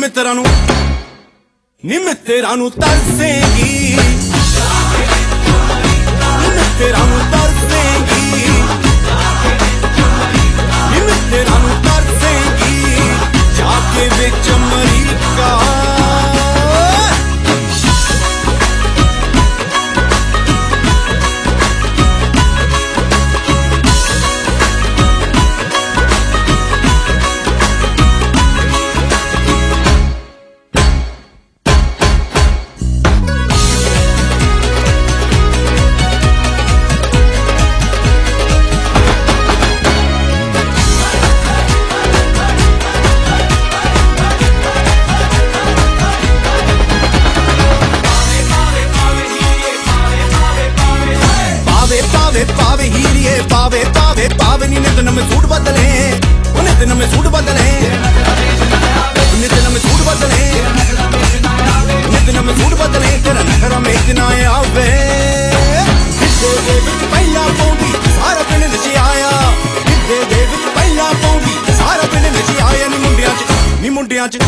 मित्तरां नू तरसेगी मित्तरां नू तरसेगी मित्तरां नू तरसेगी जाके विच अमरीका पावे हीरिए पावे पावे पावे नी नित नमें सूट बदले नित नमें सूट बदले नित नमें सूट बदले नित नमें सूट बदले तेरा नखरा में इतना आवे गिद्धे दे विच पहला पौंदी सारा पिंड नची आया गिद्धे दे विच पहला पौंदी सारा पिंड नची आया नी मुंडियां च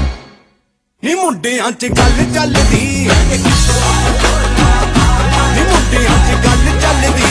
गल चलदी नी मुंडियां च गल चलदी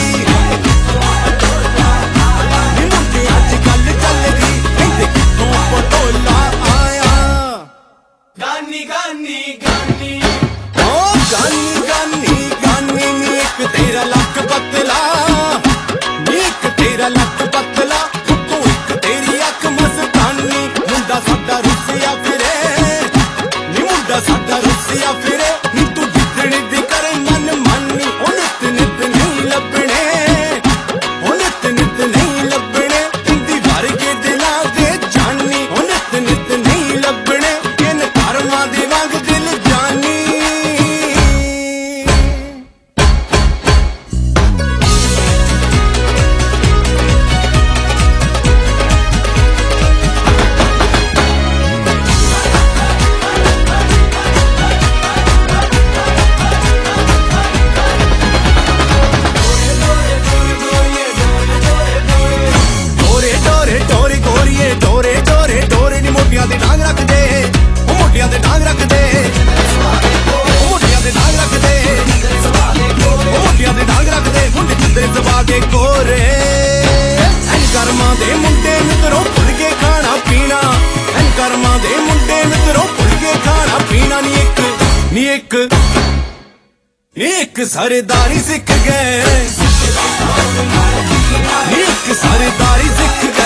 गानी गानी गानी ओ गानी गानी गानी नी एक तेरा लक पतला नी एक तेरा लक पतला तू एक तेरी अख मस्तानी मुंडा साडा रुसिया फिरे नी मुंडा साडा रुसिया फिरे नी तू जितने दी करे मन मानी ओ नित नित नहीं लभणे ओ नित नित नहीं लभणे इंदी वार के दिला दे जानी ओ नित नित नहीं लभणे दे वांग दिल जानी डोरे गोरिए डोरे डोरे डोरे नी मोटियां दे डांग रख दे मोटियां दे डांग रख दे मोटियां दे डांग रख दे मोटियां दे डांग रख दे मुंडे जिंदे सवा दे कोरे एन कर्मां दे मुंडे मित्रों भुल के खाना पीना एन कर्मां दे मुंडे मित्रों भुल के खाना पीना नी एक सरदारी सिख गए नी एक सरदारी सिख गए